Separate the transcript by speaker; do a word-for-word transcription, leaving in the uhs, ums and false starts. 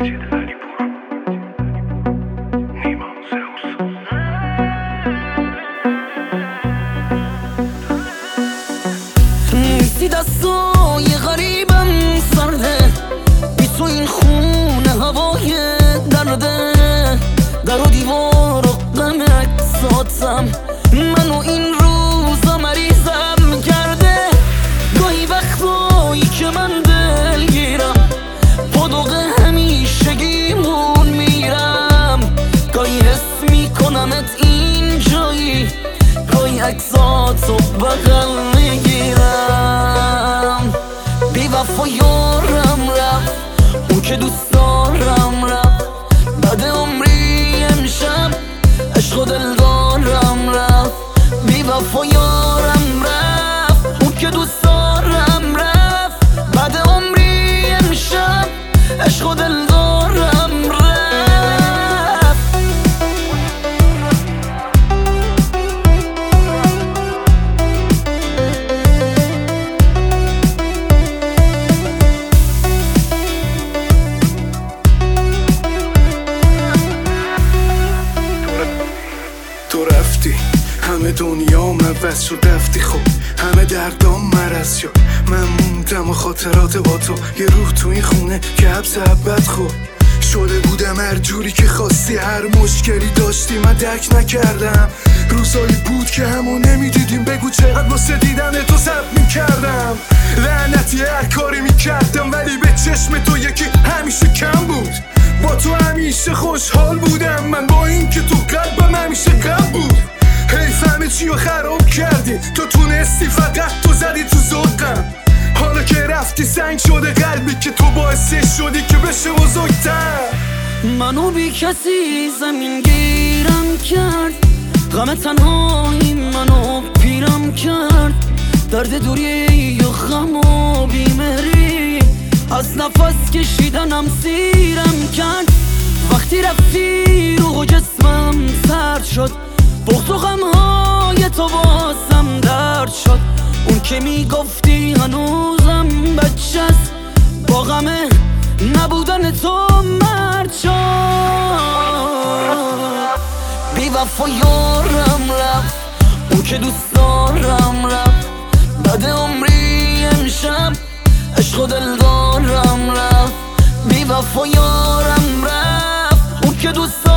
Speaker 1: نیستی دستای غریبم سرده، بی تو این خونه هوای درده، در و دیوار و غم اکساتم منو این روزا مریضم کرده. گاهی وقتایی که من دلگیرم پادوق همیشگیمون میرم، گاهی حس میکنمت این جایی، گاهی عکساتو بغل میگیرم. بی وفا یارم رفت، اون که دوست دارم رفت، بعد عمری امشب عشق و دلدارم رفت. بی وفا یارم رفت، اون که دوست دارم رفت، بعد عمری امشب عشق و دلدارم رفت.
Speaker 2: تو رفتی همه دنیام عوض شد، رفتی خب همه دردام مرض شد. من موندم و خاطرات با تو، یه روح تو این خونه که حبس ابد خب شده بودم هر جوری که خواستی، هر مشکلی داشتی من درک نکردم. روزایی بود که همو نمیدیدیم، بگو چقدر واسه دیدن تو صبر میکردم. لعنتی هر کاری میکردم ولی به چشم تو یکی همیشه کم بود. با تو همیشه خوشحال بودم من، با این که تو قلبم همیشه غم بود. حیف همه چی رو خراب کردی، تو تونستی فقط تو زدی تو ذوقم. حالا که رفتی سنگ شده قلبی که تو باعث شدی که بشه بزرگتر.
Speaker 1: منو بی کسی زمین گیرم کرد، غم تنهایی منو پیرم کرد. درد دوری و غم و بیمری از نفس کشیدنم سیرم کرد. وقتی رفتی روح و جسمم سرد شد، بغض و غمهای تو بازم درد شد. اون که میگفتی هنوزم بچه است، با غم نبودن تو مرد شد. بی وفا یارم رفت، اون که دوست دارم رفت، بعد عمری امشب عشق و دلدارم رفت. بی وفا یارم رفت، اون که دوست